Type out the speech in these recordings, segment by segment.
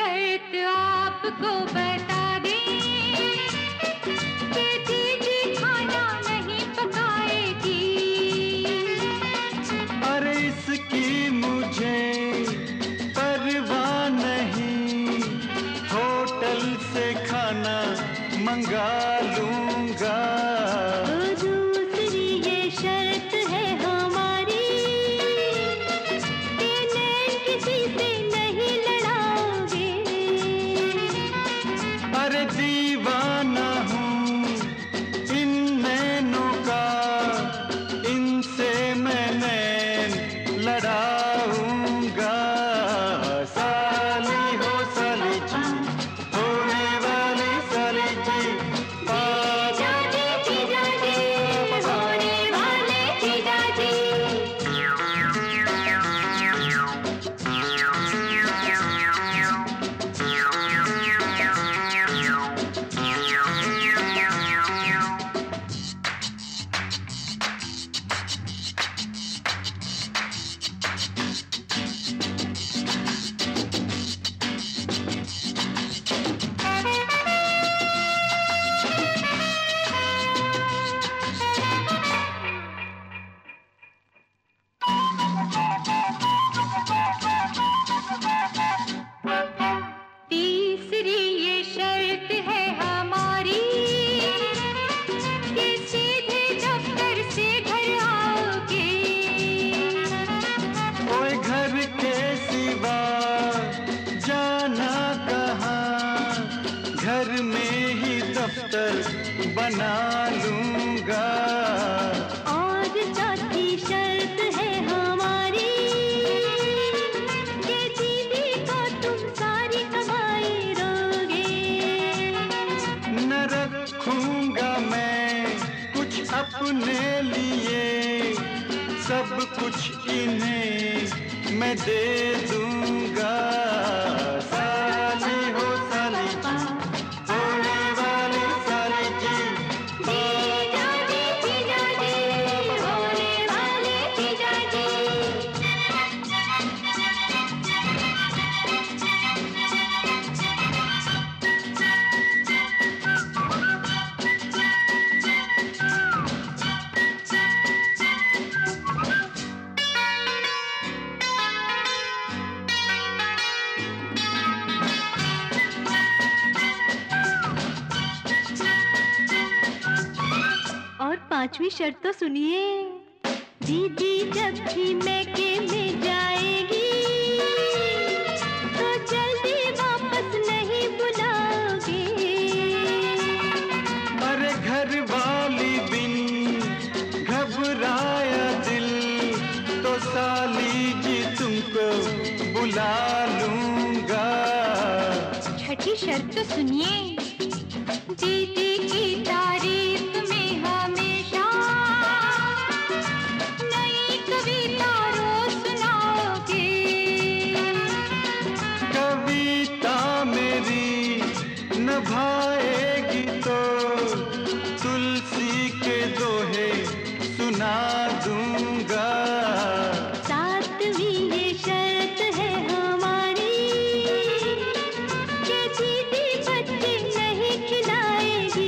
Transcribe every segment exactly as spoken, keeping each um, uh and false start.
शर्त आपको बता दें कि दीदी खाना नहीं पकाएगी। अरे इसकी मुझे परवाह नहीं, होटल से खाना मंगा लूंगा। दूसरी ये शर्त है हमारी कि नैन किसी से नहीं लड़ाओगे। अरे दीवाना हूँ इन नैनों का, इनसे मैं नैन लड़ाऊंगा। साली हो साली जी, होने वाली साली जी, जीजा जी, जीजा जी, होने वाले जीजा जी। तीसरी ये शर्त है हमारी कि सीधे दफ्तर से घर आओगे। ओए घर के सिवा जाना कहाँ, घर में ही दफ्तर बना लूंगा। और चौथी शर्त है हमारी कि दीदी को तुम सारी कमाई दोगे। न रखूंगा मैं कुछ अपने लिए, सब कुछ इन्हें मैं दे दूंगा। साली हो साली जी, होने वाली साली जी, जीजा जी, जीजा जी, होने वाले जीजा जी। और पांचवी शर्त तो सुनिए। दीदी जब भी मैके में जाएगी तो जल्दी वापस नहीं बुलाओगे। अरे घर वाली बिन घबराया दिल, तो साली जी तुमको बुला लूंगा। छठी शर्त तो सुनिए। दीदी की तारीफ में हमेशा नई कविता रोज सुनाओगे। कविता मेरी नभाएगी तो तुलसी के दोहे सुना दूंगा। सातवीं ये शर्त है हमारी कि दीदी बच्चे नहीं खिलाएगी।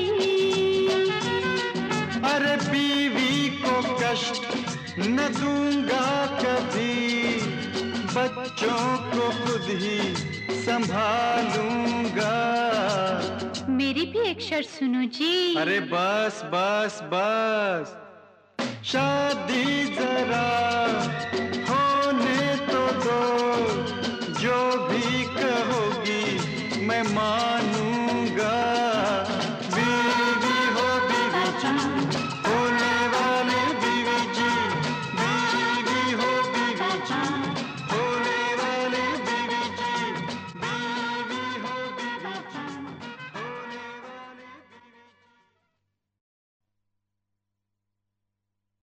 अरे बीवी को कष्ट न दूंगा कभी, बच्चों को खुद ही संभालूंगा। मेरी भी एक शर्त सुनो जी। अरे बस बस बस, शादी जरा होने तो दो, जो भी कहोगी मैं मान